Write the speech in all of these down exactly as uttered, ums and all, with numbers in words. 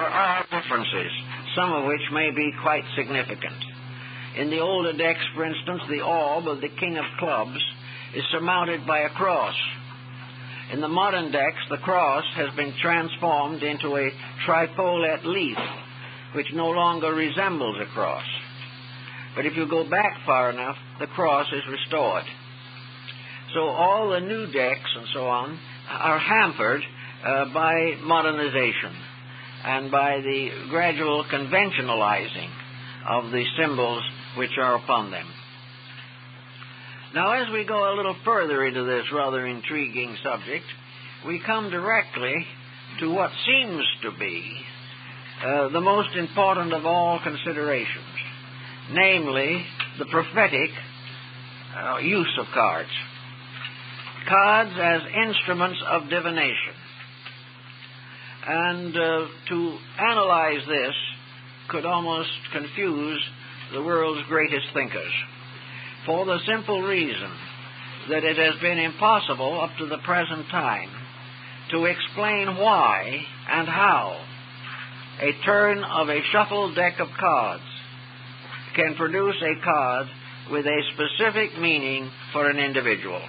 There are differences, some of which may be quite significant. In the older decks, for instance, the orb of the King of Clubs is surmounted by a cross. In the modern decks, the cross has been transformed into a trifolet leaf, which no longer resembles a cross. But if you go back far enough, the cross is restored. So all the new decks and so on are hampered uh, by modernization and by the gradual conventionalizing of the symbols which are upon them. Now, as we go a little further into this rather intriguing subject, we come directly to what seems to be uh, the most important of all considerations, namely the prophetic uh, use of cards. Cards as instruments of divination. And uh, to analyze this could almost confuse the world's greatest thinkers, for the simple reason that it has been impossible up to the present time to explain why and how a turn of a shuffled deck of cards can produce a card with a specific meaning for an individual.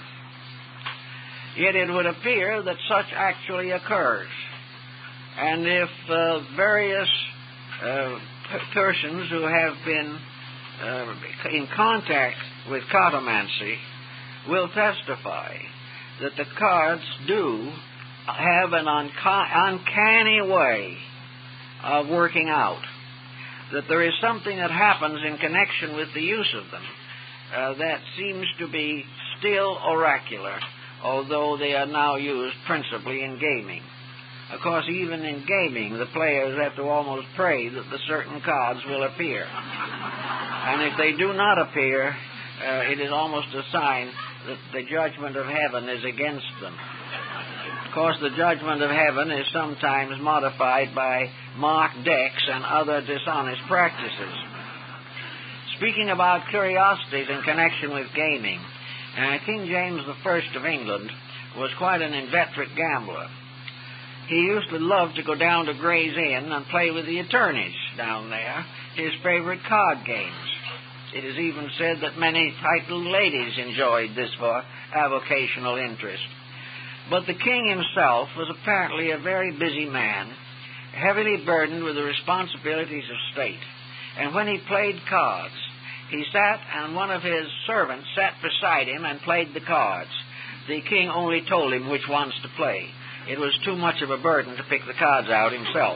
Yet it would appear that such actually occurs. And if uh, various uh, p- persons who have been uh, in contact with cartomancy will testify that the cards do have an unca- uncanny way of working out, that there is something that happens in connection with the use of them uh, that seems to be still oracular, although they are now used principally in gaming. Of course, even in gaming, the players have to almost pray that the certain cards will appear. And if they do not appear, uh, it is almost a sign that the judgment of heaven is against them. Of course, the judgment of heaven is sometimes modified by marked decks and other dishonest practices. Speaking about curiosities in connection with gaming, uh, King James the First of England was quite an inveterate gambler. He used to love to go down to Gray's Inn and play with the attorneys down there, his favorite card games. It is even said that many titled ladies enjoyed this for avocational interest. But the king himself was apparently a very busy man, heavily burdened with the responsibilities of state. And when he played cards, he sat and one of his servants sat beside him and played the cards. The king only told him which ones to play. It was too much of a burden to pick the cards out himself,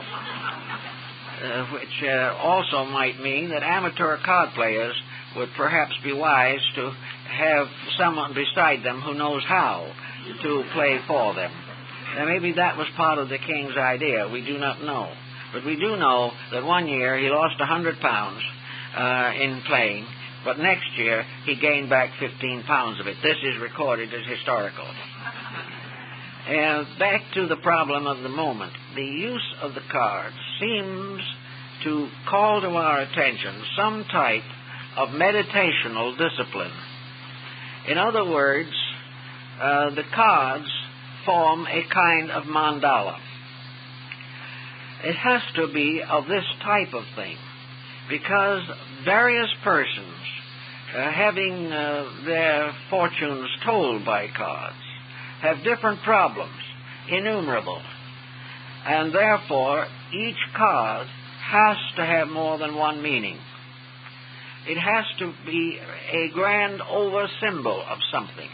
uh, which uh, also might mean that amateur card players would perhaps be wise to have someone beside them who knows how to play for them. Now, maybe that was part of the king's idea. We do not know. But we do know that one year he lost one hundred pounds uh, in playing, but next year he gained back fifteen pounds of it. This is recorded as historical. And back to the problem of the moment. The use of the cards seems to call to our attention some type of meditational discipline. In other words, uh, the cards form a kind of mandala. It has to be of this type of thing, because various persons uh, having uh, their fortunes told by cards have different problems, innumerable, and therefore each card has to have more than one meaning. It has to be a grand over symbol of something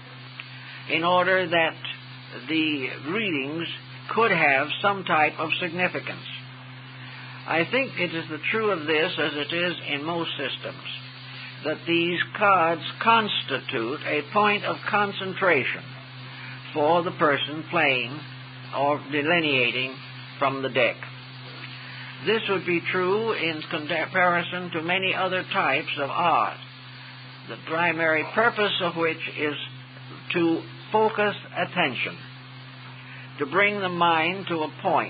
in order that the readings could have some type of significance. I think it is the true of this as it is in most systems, that these cards constitute a point of concentration for the person playing or delineating from the deck. This would be true in comparison to many other types of art, the primary purpose of which is to focus attention, to bring the mind to a point,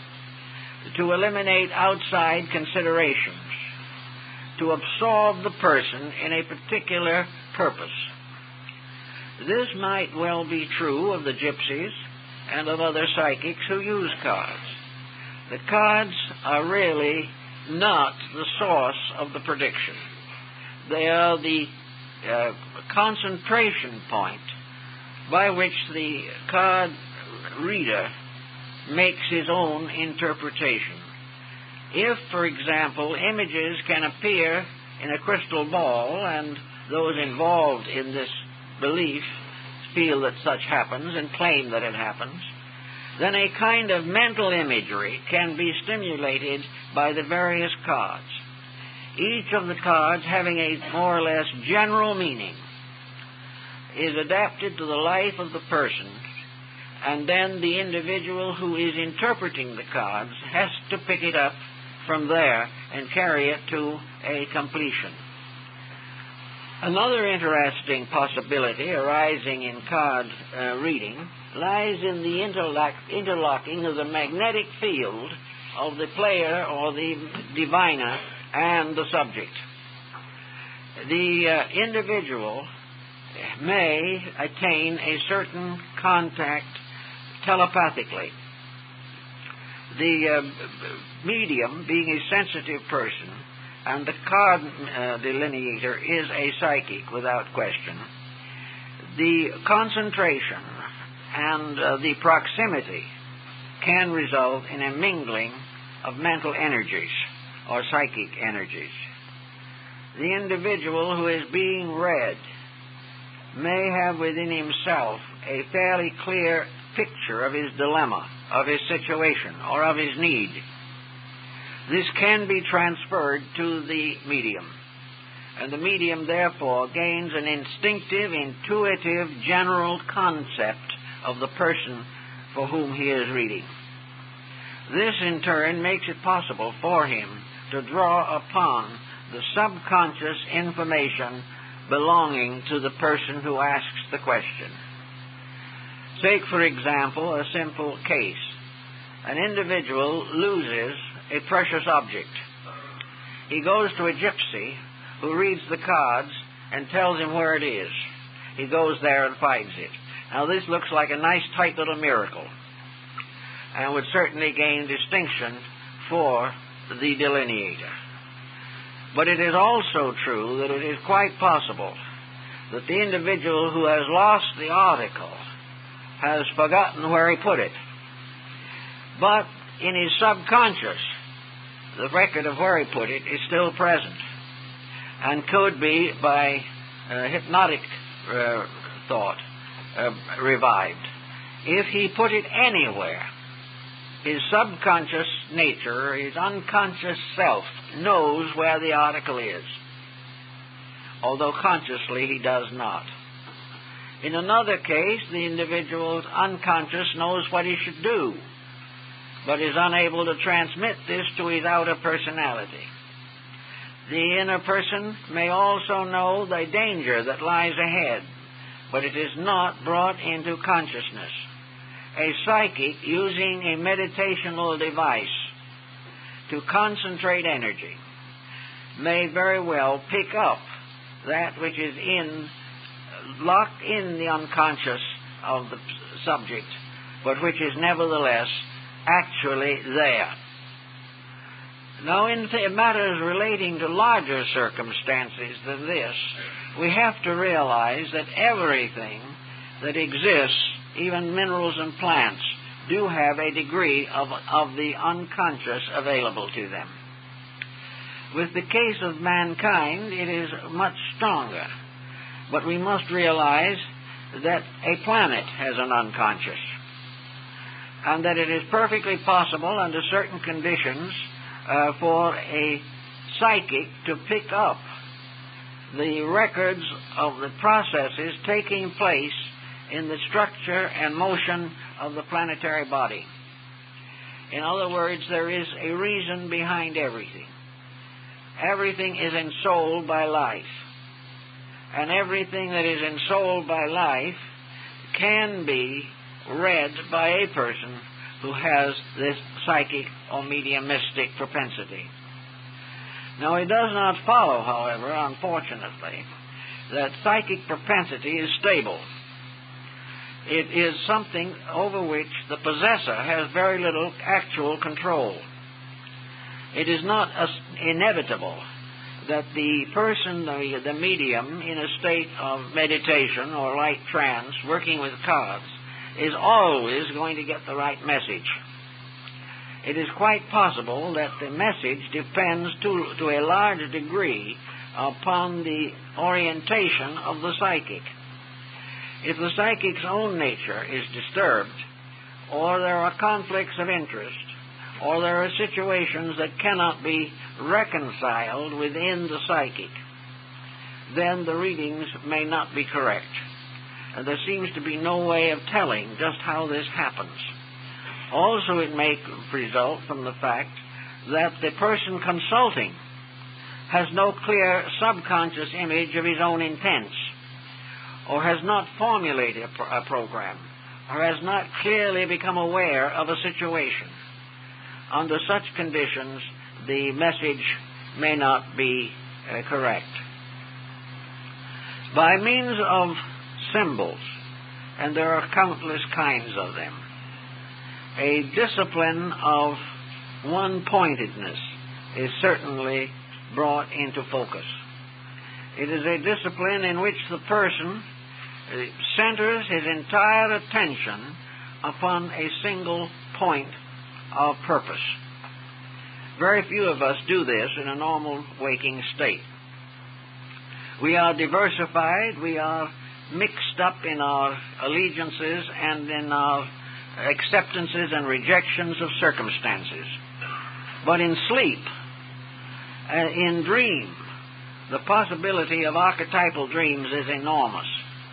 to eliminate outside considerations, to absorb the person in a particular purpose. This might well be true of the gypsies and of other psychics who use cards. The cards are really not the source of the prediction. They are the uh, concentration point by which the card reader makes his own interpretation. If, for example, images can appear in a crystal ball, and those involved in this belief feel that such happens and claim that it happens, then a kind of mental imagery can be stimulated by the various cards, each of the cards having a more or less general meaning, is adapted to the life of the person, and then the individual who is interpreting the cards has to pick it up from there and carry it to a completion. Another interesting possibility arising in card uh, reading lies in the interlock, interlocking of the magnetic field of the player or the diviner and the subject. The uh, individual may attain a certain contact telepathically. The uh, medium, being a sensitive person, and the card uh, delineator is a psychic without question, the concentration and uh, the proximity can result in a mingling of mental energies or psychic energies. The individual who is being read may have within himself a fairly clear picture of his dilemma, of his situation, or of his need. This can be transferred to the medium, and the medium therefore gains an instinctive, intuitive, general concept of the person for whom he is reading. This in turn makes it possible for him to draw upon the subconscious information belonging to the person who asks the question. Take, for example, a simple case. An individual loses a precious object. He goes to a gypsy who reads the cards and tells him where it is. He goes there and finds it. Now, this looks like a nice, tight little miracle, and would certainly gain distinction for the delineator. But it is also true that it is quite possible that the individual who has lost the article has forgotten where he put it. But in his subconscious, the record of where he put it is still present, and could be, by uh, hypnotic uh, thought, uh, revived. If he put it anywhere, his subconscious nature, his unconscious self, knows where the article is, although consciously he does not. In another case, the individual's unconscious knows what he should do, but is unable to transmit this to his outer personality. The inner person may also know the danger that lies ahead, but it is not brought into consciousness. A psychic, using a meditational device to concentrate energy, may very well pick up that which is in, locked in the unconscious of the subject, but which is nevertheless actually there. Now, in th- matters relating to larger circumstances than this, we have to realize that everything that exists, even minerals and plants, do have a degree of, of the unconscious available to them. With the case of mankind, it is much stronger, but we must realize that a planet has an unconscious, and that it is perfectly possible under certain conditions uh, for a psychic to pick up the records of the processes taking place in the structure and motion of the planetary body. In other words, there is a reason behind everything. Everything is ensouled by life, and everything that is ensouled by life can be read by a person who has this psychic or mediumistic propensity. Now, it does not follow, however, unfortunately, that psychic propensity is stable. It is something over which the possessor has very little actual control. It is not as inevitable that the person, the, the medium, in a state of meditation or light trance, working with cards, is always going to get the right message. It is quite possible that the message depends to, to a large degree upon the orientation of the psychic. If the psychic's own nature is disturbed, or there are conflicts of interest, or there are situations that cannot be reconciled within the psychic, then the readings may not be correct. And there seems to be no way of telling just how this happens. Also, it may result from the fact that the person consulting has no clear subconscious image of his own intents, or has not formulated a, pro- a program, or has not clearly become aware of a situation. Under such conditions, the message may not be uh, correct. By means of symbols, and there are countless kinds of them, a discipline of one-pointedness is certainly brought into focus. It is a discipline in which the person centers his entire attention upon a single point of purpose. Very few of us do this in a normal waking state. We are diversified, we are mixed up in our allegiances and in our acceptances and rejections of circumstances. But in sleep, uh, in dream, the possibility of archetypal dreams is enormous.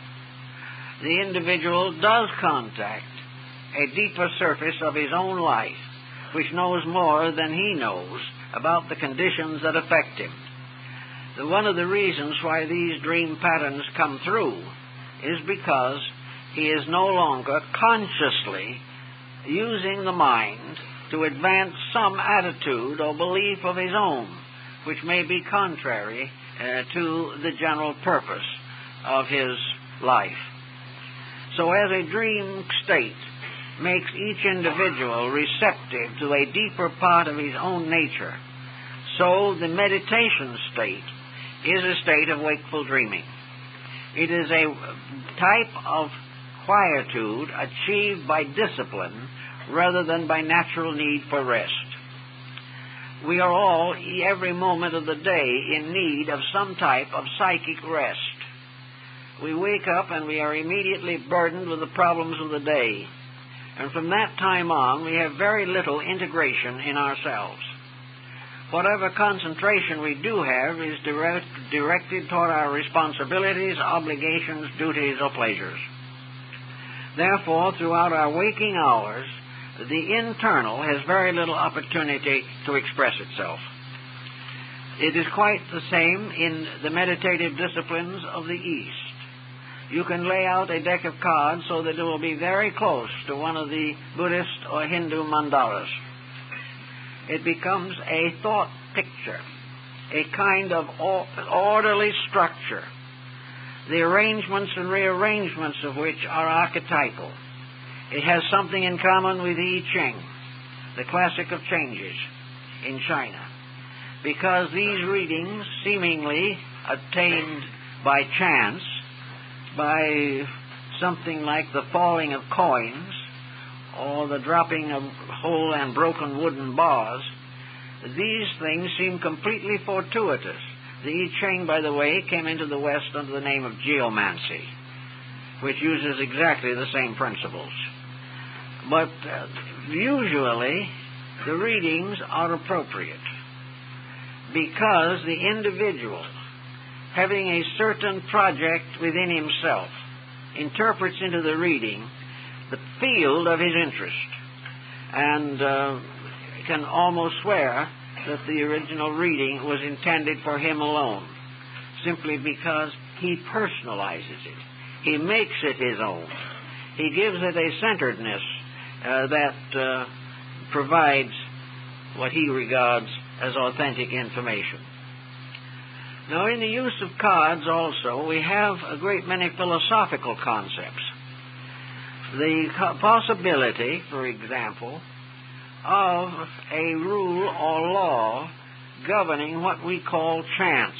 The individual does contact a deeper surface of his own life, which knows more than he knows about the conditions that affect him. The, one of the reasons why these dream patterns come through is because he is no longer consciously using the mind to advance some attitude or belief of his own, which may be contrary uh, to the general purpose of his life. So as a dream state makes each individual receptive to a deeper part of his own nature, so the meditation state is a state of wakeful dreaming. It is a type of quietude achieved by discipline rather than by natural need for rest. We are all, every moment of the day, in need of some type of psychic rest. We wake up and we are immediately burdened with the problems of the day. And from that time on, we have very little integration in ourselves. Whatever concentration we do have is direct, directed toward our responsibilities, obligations, duties, or pleasures. Therefore, throughout our waking hours, the internal has very little opportunity to express itself. It is quite the same in the meditative disciplines of the East. You can lay out a deck of cards so that it will be very close to one of the Buddhist or Hindu mandalas. It becomes a thought picture, a kind of orderly structure, the arrangements and rearrangements of which are archetypal. It has something in common with I Ching, the classic of changes in China, because these readings, seemingly obtained by chance, by something like the falling of coins or the dropping of whole and broken wooden bars, these things seem completely fortuitous. The I Ching, by the way, came into the West under the name of geomancy, which uses exactly the same principles. But uh, usually the readings are appropriate because the individual, having a certain project within himself, interprets into the reading the field of his interest, and uh, can almost swear that the original reading was intended for him alone, simply because he personalizes it. He makes it his own. He gives it a centeredness uh, that uh, provides what he regards as authentic information. Now, in the use of cards also, we have a great many philosophical concepts. the possibility, for example, of a rule or law governing what we call chance.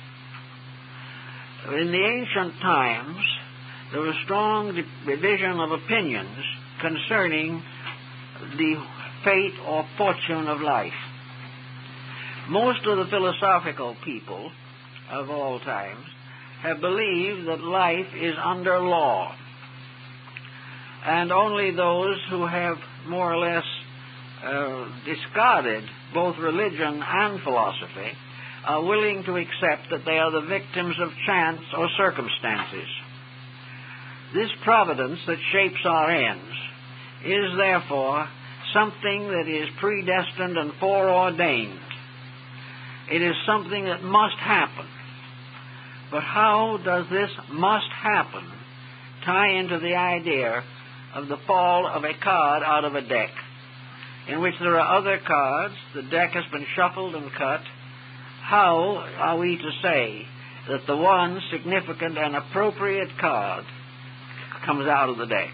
In the ancient times, there was strong division of opinions concerning the fate or fortune of life. Most of the philosophical people of all times have believed that life is under law, and only those who have more or less uh, discarded both religion and philosophy are willing to accept that they are the victims of chance or circumstances. This providence that shapes our ends is therefore something that is predestined and foreordained. It is something that must happen. But how does this must happen tie into the idea of the fall of a card out of a deck, in which there are other cards, the deck has been shuffled and cut? How are we to say that the one significant and appropriate card comes out of the deck?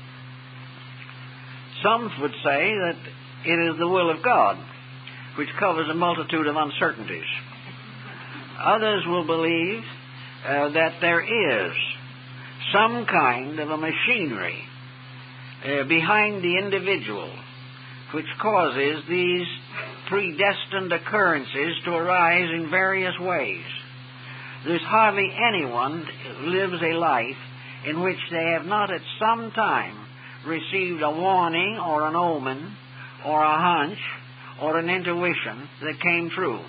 Some would say that it is the will of God, which covers a multitude of uncertainties. Others will believe uh, that there is some kind of a machinery uh, behind the individual which causes these predestined occurrences to arise in various ways. There's hardly anyone who lives a life in which they have not at some time received a warning or an omen or a hunch or an intuition that came true.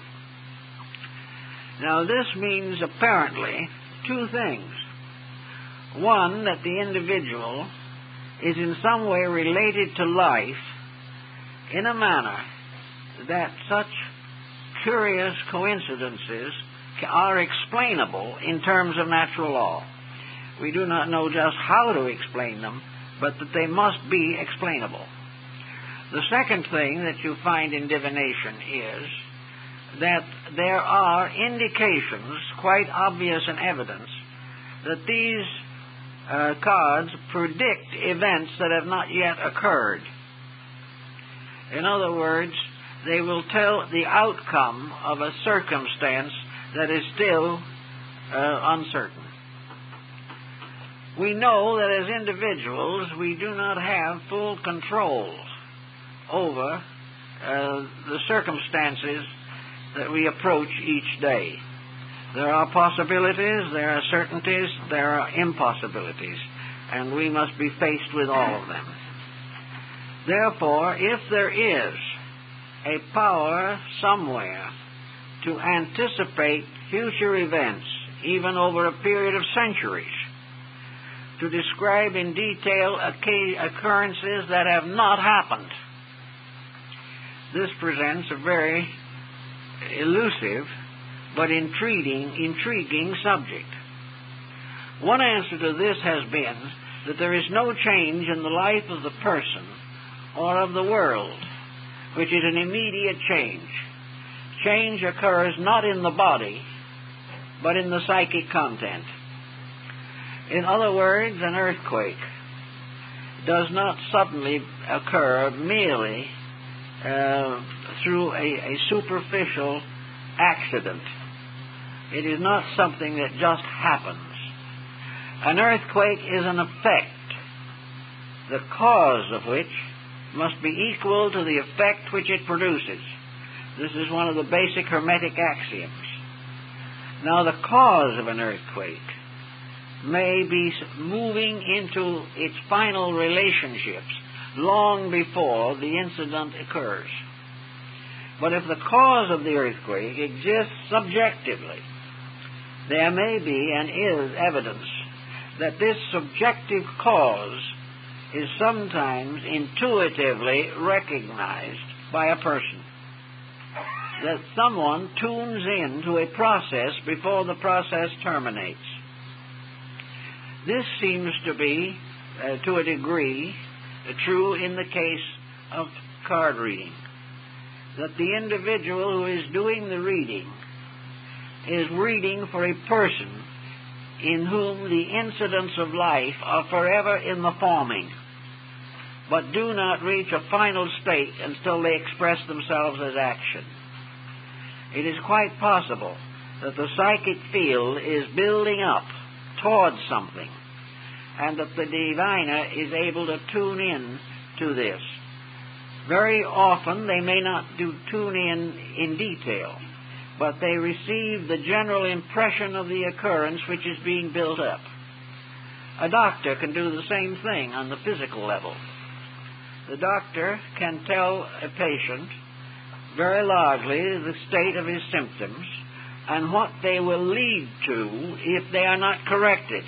Now, this means apparently two things. One, that the individual is in some way related to life in a manner that such curious coincidences are explainable in terms of natural law. We do not know just how to explain them, but that they must be explainable. The second thing that you find in divination is that there are indications, quite obvious and evidence, that these uh, cards predict events that have not yet occurred. In other words, they will tell the outcome of a circumstance that is still uh, uncertain. We know that as individuals we do not have full control over uh, the circumstances that we approach each day. There are possibilities, there are certainties, there are impossibilities, and we must be faced with all of them. Therefore, if there is a power somewhere to anticipate future events, even over a period of centuries, to describe in detail occurrences that have not happened, this presents a very elusive but intriguing, intriguing subject. One answer to this has been that there is no change in the life of the person or of the world, which is an immediate change. Change occurs not in the body, but in the psychic content. In other words, an earthquake does not suddenly occur merely uh, through a, a superficial accident. It is not something that just happens. An earthquake is an effect, the cause of which must be equal to the effect which it produces. This is one of the basic Hermetic axioms. Now, the cause of an earthquake may be moving into its final relationships long before the incident occurs. But if the cause of the earthquake exists subjectively, there may be and is evidence that this subjective cause is sometimes intuitively recognized by a person. That someone tunes in to a process before the process terminates. This seems to be, uh, to a degree, uh, true in the case of card reading. That the individual who is doing the reading is reading for a person in whom the incidents of life are forever in the forming, but do not reach a final state until they express themselves as action. It is quite possible that the psychic field is building up towards something, and that the diviner is able to tune in to this. Very often they may not do tune in in detail, but they receive the general impression of the occurrence which is being built up. A doctor can do the same thing on the physical level. The doctor can tell a patient very largely the state of his symptoms and what they will lead to if they are not corrected.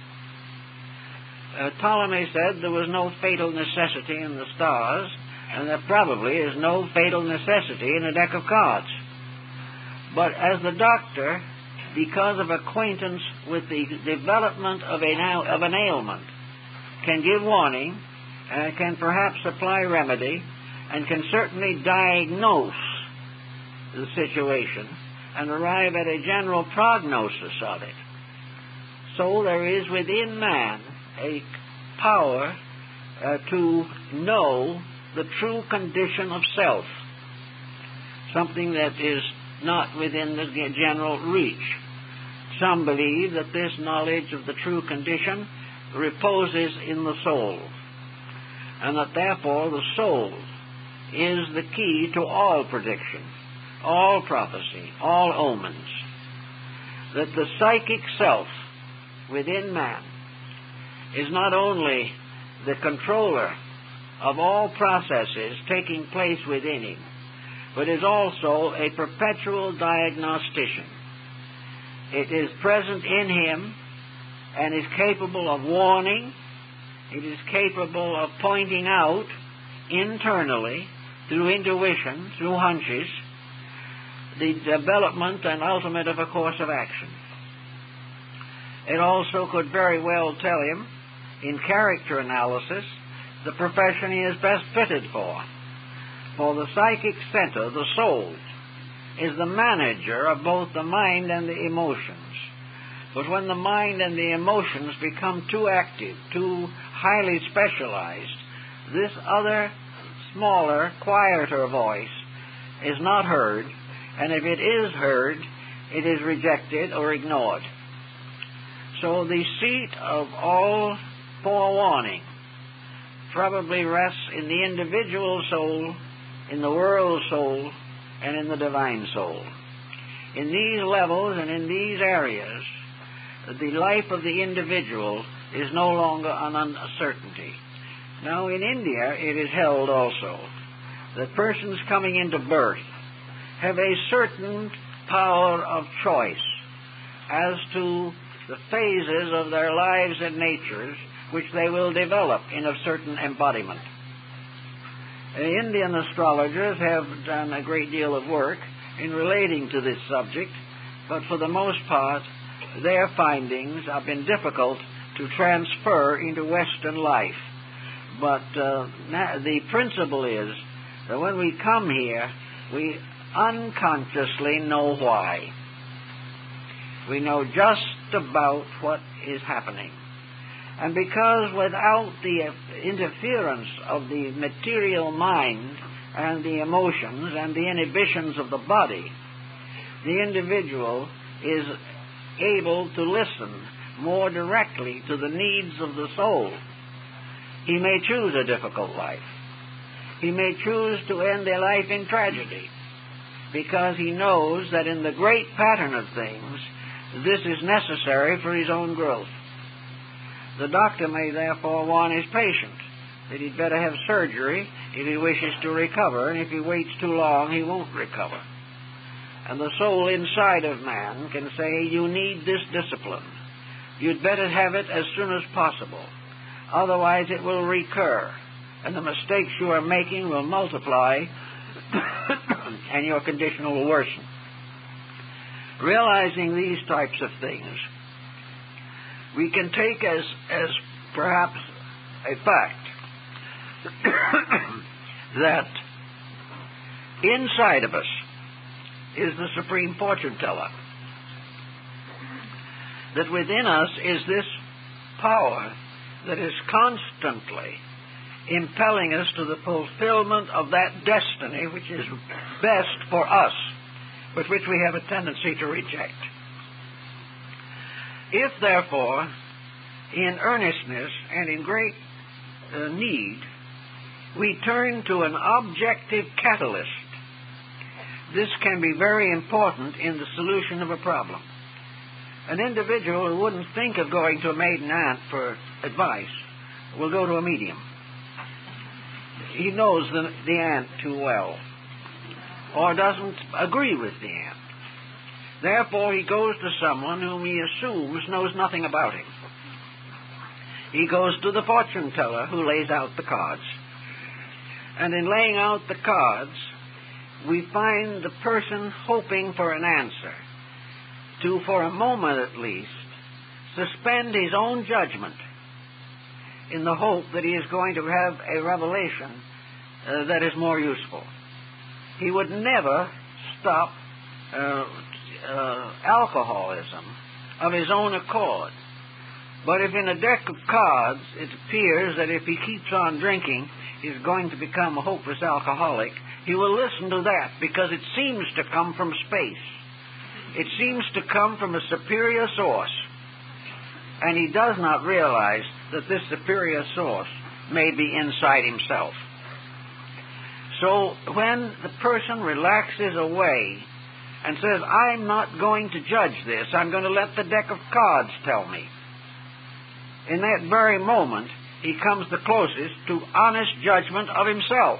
Uh, Ptolemy said there was no fatal necessity in the stars, and there probably is no fatal necessity in a deck of cards. But as the doctor, because of acquaintance with the development of, a, of an ailment, can give warning, uh, can perhaps apply remedy, and can certainly diagnose the situation and arrive at a general prognosis of it. So there is within man a power uh, to know the true condition of self, something that is not within the general reach. Some believe that this knowledge of the true condition reposes in the soul, and that therefore the soul is the key to all prediction, all prophecy, all omens. That the psychic self within man is not only the controller of all processes taking place within him, but is also a perpetual diagnostician. It is present in him and is capable of warning. It is capable of pointing out internally, through intuition, through hunches, the development and ultimate of a course of action. It also could very well tell him, in character analysis, the profession he is best fitted for. For the psychic center, the soul, is the manager of both the mind and the emotions. But when the mind and the emotions become too active, too highly specialized, this other, smaller, quieter voice is not heard, and if it is heard, it is rejected or ignored. So the seat of all forewarning probably rests in the individual soul, in the world soul, and in the divine soul. In these levels and in these areas, the life of the individual is no longer an uncertainty. Now, in India, it is held also that persons coming into birth have a certain power of choice as to the phases of their lives and natures which they will develop in a certain embodiment. The Indian astrologers have done a great deal of work in relating to this subject, but for the most part, their findings have been difficult to transfer into Western life. But uh, the principle is that when we come here, we unconsciously know why. We know just about what is happening. And because without the interference of the material mind and the emotions and the inhibitions of the body, the individual is able to listen more directly to the needs of the soul. He may choose a difficult life. He may choose to end a life in tragedy, because he knows that in the great pattern of things, this is necessary for his own growth. The doctor may therefore warn his patient that he'd better have surgery if he wishes to recover, and if he waits too long, he won't recover. And the soul inside of man can say, you need this discipline. You'd better have it as soon as possible. Otherwise it will recur, and the mistakes you are making will multiply, and your condition will worsen. Realizing these types of things, we can take as, as perhaps a fact that inside of us is the supreme fortune teller. that within us is this power that is constantly impelling us to the fulfillment of that destiny which is best for us, but which we have a tendency to reject. If, therefore, in earnestness and in great uh, need, we turn to an objective catalyst, this can be very important in the solution of a problem. An individual who wouldn't think of going to a maiden aunt for advice will go to a medium. He knows the, the aunt too well, or doesn't agree with the aunt. Therefore, he goes to someone whom he assumes knows nothing about him. He goes to the fortune teller who lays out the cards. And in laying out the cards, we find the person hoping for an answer to, for a moment at least, suspend his own judgment in the hope that he is going to have a revelation uh, that is more useful. He would never stop uh, uh, alcoholism of his own accord. But if in a deck of cards it appears that if he keeps on drinking, he's going to become a hopeless alcoholic, he will listen to that because it seems to come from space. It seems to come from a superior source. And he does not realize that this superior source may be inside himself. So when the person relaxes away and says, I'm not going to judge this, I'm going to let the deck of cards tell me, in that very moment, he comes the closest to honest judgment of himself.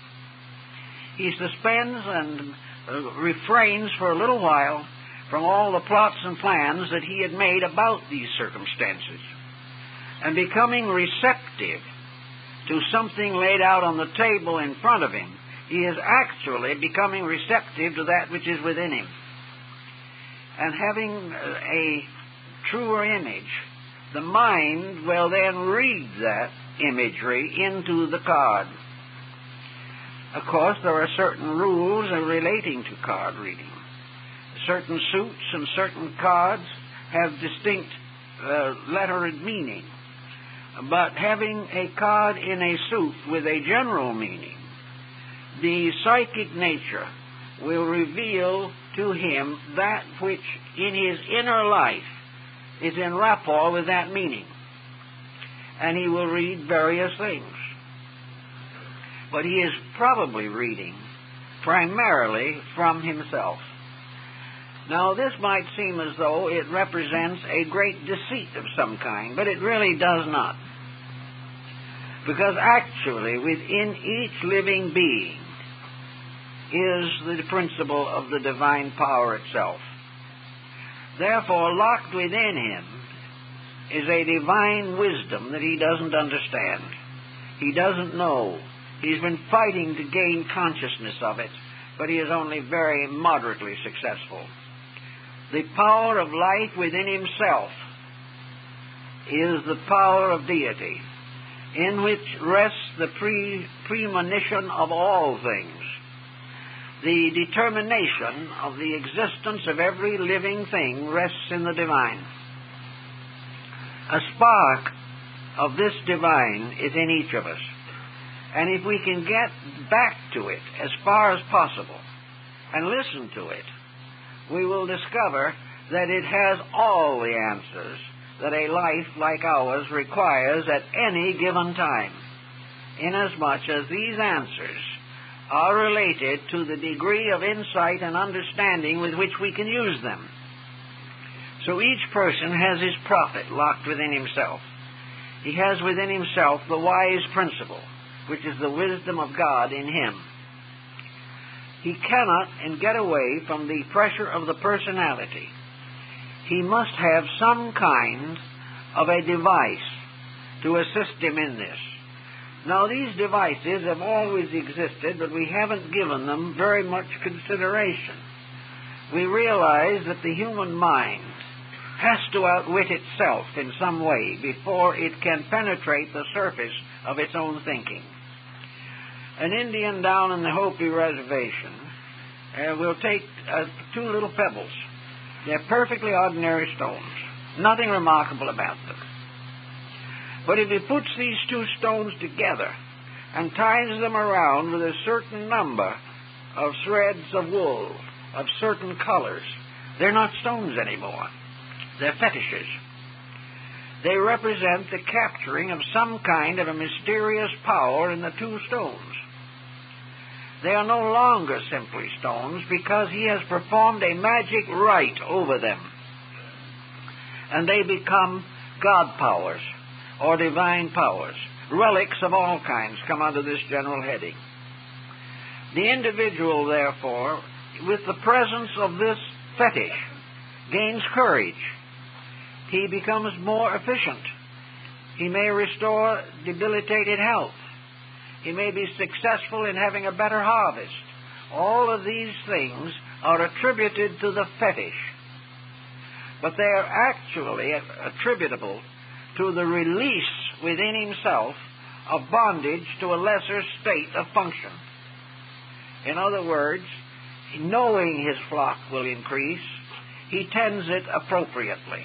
He suspends and uh, refrains for a little while from all the plots and plans that he had made about these circumstances, and becoming receptive to something laid out on the table in front of him, he is actually becoming receptive to that which is within him. And having a truer image, the mind will then read that imagery into the card. Of course, there are certain rules relating to card reading. Certain suits and certain cards have distinct uh, lettered meaning. But having a card in a suit with a general meaning, the psychic nature will reveal to him that which in his inner life is in rapport with that meaning. And he will read various things. But he is probably reading primarily from himself. Now, this might seem as though it represents a great deceit of some kind, but it really does not. Because actually, within each living being is the principle of the divine power itself. Therefore, locked within him is a divine wisdom that he doesn't understand. He doesn't know. He's been fighting to gain consciousness of it, but he is only very moderately successful. The power of life within himself is the power of deity, in which rests the pre- premonition of all things. The determination of the existence of every living thing rests in the divine. A spark of this divine is in each of us. And if we can get back to it as far as possible and listen to it, we will discover that it has all the answers that a life like ours requires at any given time, inasmuch as these answers are related to the degree of insight and understanding with which we can use them. So each person has his prophet locked within himself. He has within himself the wise principle, which is the wisdom of God in him. He cannot and get away from the pressure of the personality. He must have some kind of a device to assist him in this. Now, these devices have always existed, but we haven't given them very much consideration. We realize that the human mind has to outwit itself in some way before it can penetrate the surface of its own thinking. An Indian down in the Hopi Reservation uh, will take uh, two little pebbles. They're perfectly ordinary stones, Nothing remarkable about them. But if he puts these two stones together and ties them around with a certain number of threads of wool of certain colors, they're not stones anymore. They're fetishes. They represent the capturing of some kind of a mysterious power in the two stones. They are no longer simply stones because he has performed a magic rite over them. And they become God powers or divine powers. Relics of all kinds come under this general heading. The individual, therefore, with the presence of this fetish, gains courage. He becomes more efficient. He may restore debilitated health. He may be successful in having a better harvest. All of these things are attributed to the fetish. But they are actually attributable to the release within himself of bondage to a lesser state of function. In other words, knowing his flock will increase, he tends it appropriately.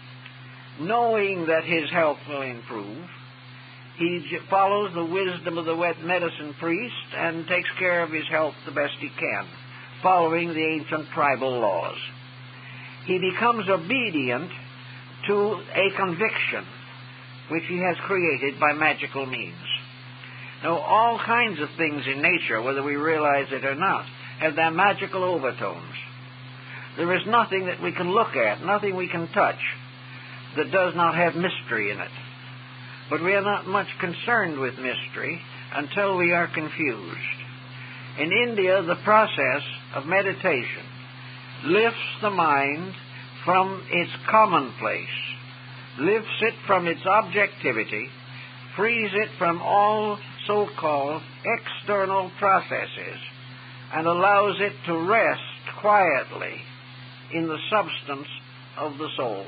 Knowing that his health will improve, he follows the wisdom of the medicine priest and takes care of his health the best he can, following the ancient tribal laws. He becomes obedient to a conviction which he has created by magical means. Now, all kinds of things in nature, whether we realize it or not, have their magical overtones. There is nothing that we can look at, nothing we can touch, that does not have mystery in it. But we are not much concerned with mystery until we are confused. In India, the process of meditation lifts the mind from its commonplace, lifts it from its objectivity, frees it from all so-called external processes, and allows it to rest quietly in the substance of the soul.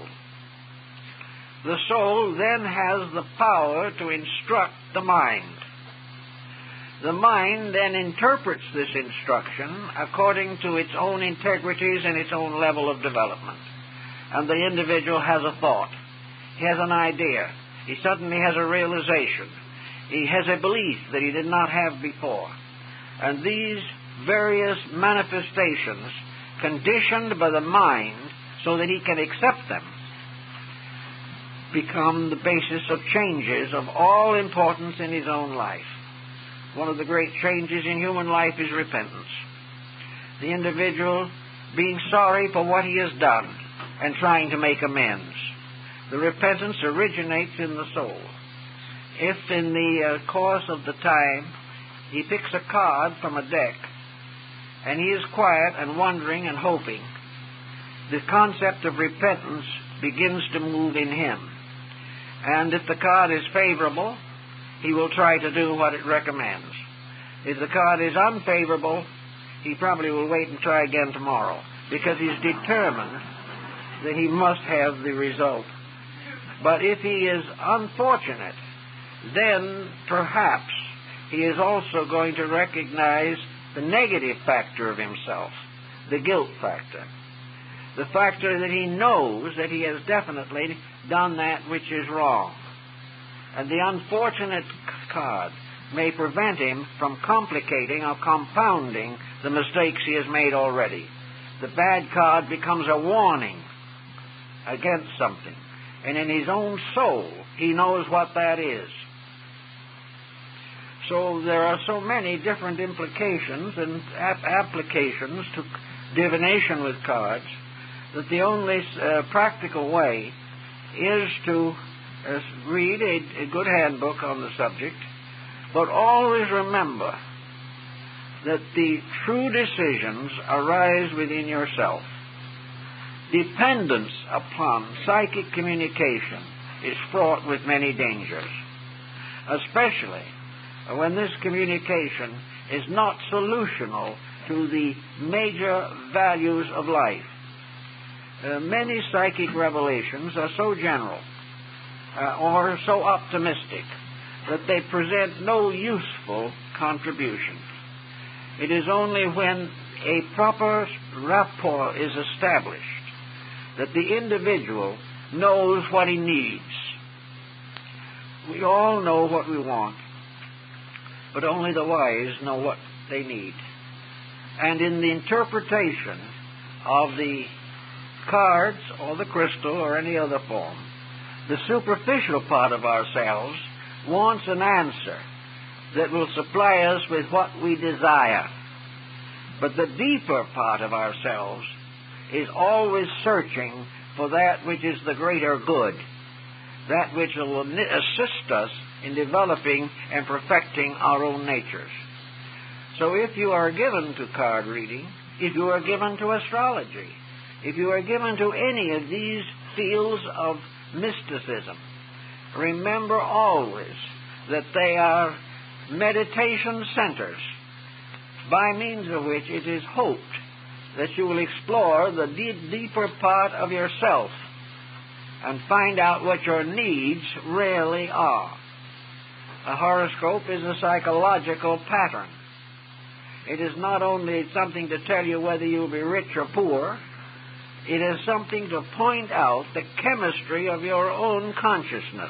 The soul then has the power to instruct the mind. The mind then interprets this instruction according to its own integrities and its own level of development. And the individual has a thought. He has an idea. He suddenly has a realization. He has a belief that he did not have before. And these various manifestations, conditioned by the mind so that he can accept them, become the basis of changes of all importance in his own life. One of the great changes in human life is repentance. The individual being sorry for what he has done and trying to make amends. The repentance originates in the soul. If in the uh, course of the time he picks a card from a deck and he is quiet and wondering and hoping, the concept of repentance begins to move in him. And if the card is favorable, he will try to do what it recommends. If the card is unfavorable, he probably will wait and try again tomorrow, because he's determined that he must have the result. But if he is unfortunate, then perhaps he is also going to recognize the negative factor of himself, the guilt factor. The factor that he knows that he has definitely done that which is wrong. And the unfortunate card may prevent him from complicating or compounding the mistakes he has made already. The bad card becomes a warning against something. And in his own soul, he knows what that is. So there are so many different implications and ap- applications to divination with cards that the only uh, practical way is to uh, read a, a good handbook on the subject, but always remember that the true decisions arise within yourself. Dependence upon psychic communication is fraught with many dangers, especially when this communication is not solutional to the major values of life. Uh, many psychic revelations are so general uh, or so optimistic that they present no useful contribution. It is only when a proper rapport is established that the individual knows what he needs. We all know what we want, but only the wise know what they need. And in the interpretation of the cards or the crystal or any other form, the superficial part of ourselves wants an answer that will supply us with what we desire. But the deeper part of ourselves is always searching for that which is the greater good, that which will assist us in developing and perfecting our own natures. So if you are given to card reading, if you are given to astrology, if you are given to any of these fields of mysticism, remember always that they are meditation centers by means of which it is hoped that you will explore the deep, deeper part of yourself and find out what your needs really are. A horoscope is a psychological pattern. It is not only something to tell you whether you'll be rich or poor, it is something to point out the chemistry of your own consciousness.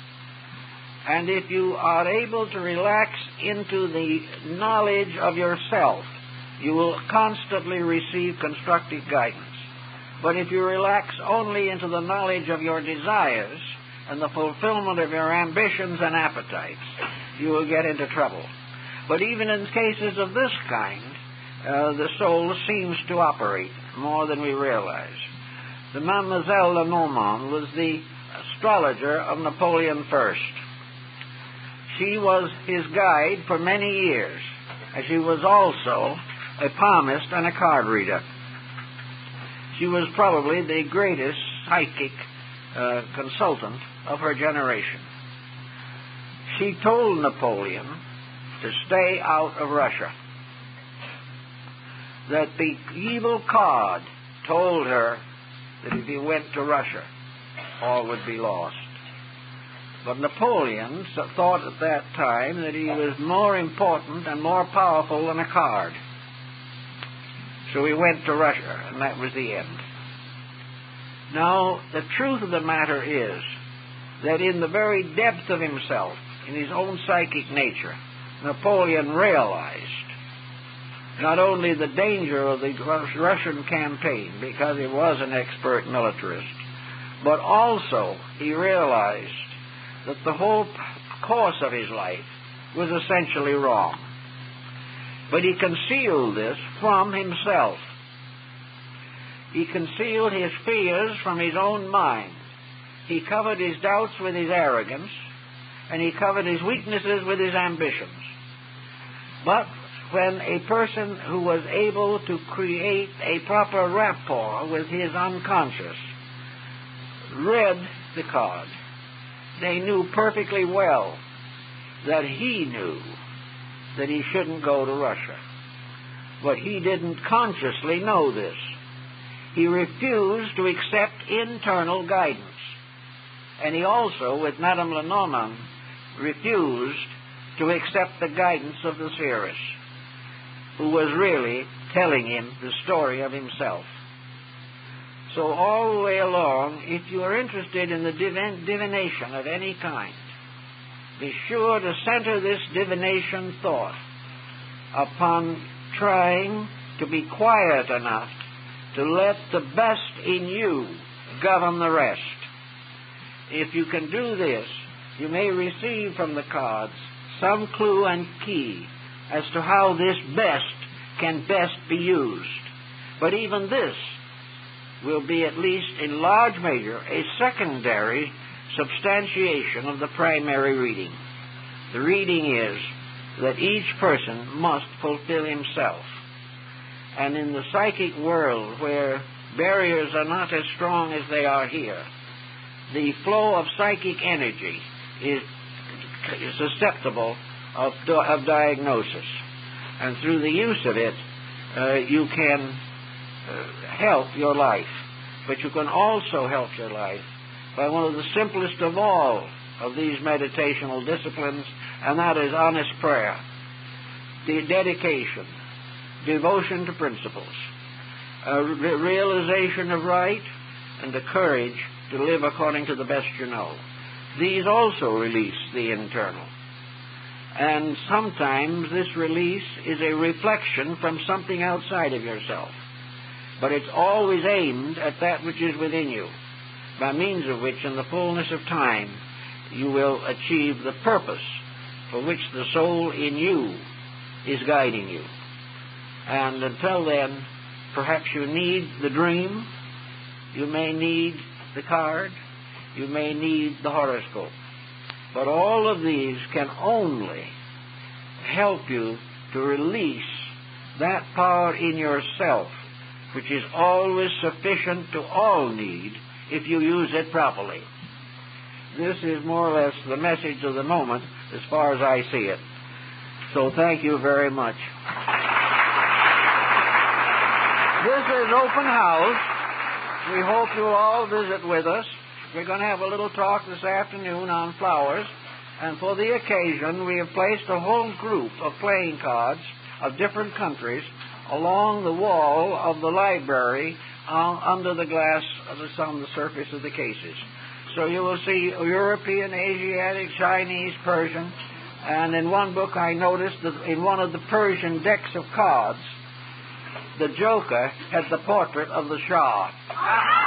And if you are able to relax into the knowledge of yourself, you will constantly receive constructive guidance. But if you relax only into the knowledge of your desires and the fulfillment of your ambitions and appetites, you will get into trouble. But even in cases of this kind, uh, the soul seems to operate more than we realize. The Mademoiselle Lenormand was the astrologer of Napoleon the First. She was his guide for many years, and she was also a palmist and a card reader. She was probably the greatest psychic uh, consultant of her generation. She told Napoleon to stay out of Russia, that the evil card told her that if he went to Russia, all would be lost. But Napoleon thought at that time that he was more important and more powerful than a card. So he went to Russia, and that was the end. Now, the truth of the matter is that in the very depth of himself, in his own psychic nature, Napoleon realized not only the danger of the Russian campaign, because he was an expert militarist, but also he realized that the whole course of his life was essentially wrong. But he concealed this from himself. He concealed his fears from his own mind. He covered his doubts with his arrogance, and he covered his weaknesses with his ambitions. But when a person who was able to create a proper rapport with his unconscious read the card, they knew perfectly well that he knew that he shouldn't go to Russia. But he didn't consciously know this. He refused to accept internal guidance. And he also, with Madame Lenormand, refused to accept the guidance of the seeress, who was really telling him the story of himself. So all the way along, if you are interested in the divin- divination of any kind, be sure to center this divination thought upon trying to be quiet enough to let the best in you govern the rest. If you can do this, you may receive from the cards some clue and key as to how this best can best be used. But even this will be, at least in large measure, a secondary substantiation of the primary reading. The reading is that each person must fulfill himself. And in the psychic world, where barriers are not as strong as they are here, the flow of psychic energy is susceptible of, of diagnosis. And through the use of it, uh, you can uh, help your life. But you can also help your life by one of the simplest of all of these meditational disciplines, and that is honest prayer, the dedication, devotion to principles, a re- realization of right, and the courage to live according to the best you know. These also release the internal. And sometimes this release is a reflection from something outside of yourself. But it's always aimed at that which is within you, by means of which, in the fullness of time, you will achieve the purpose for which the soul in you is guiding you. And until then, perhaps you need the dream, you may need the card, you may need the horoscope. But all of these can only help you to release that power in yourself, which is always sufficient to all need if you use it properly. This is more or less the message of the moment as far as I see it. So thank you very much. This is open house. We hope you'll all visit with us. We're going to have a little talk this afternoon on flowers. And for the occasion, we have placed a whole group of playing cards of different countries along the wall of the library uh, under the glass of the, on the surface of the cases. So you will see European, Asiatic, Chinese, Persian. And in one book I noticed that in one of the Persian decks of cards, the Joker had the portrait of the Shah.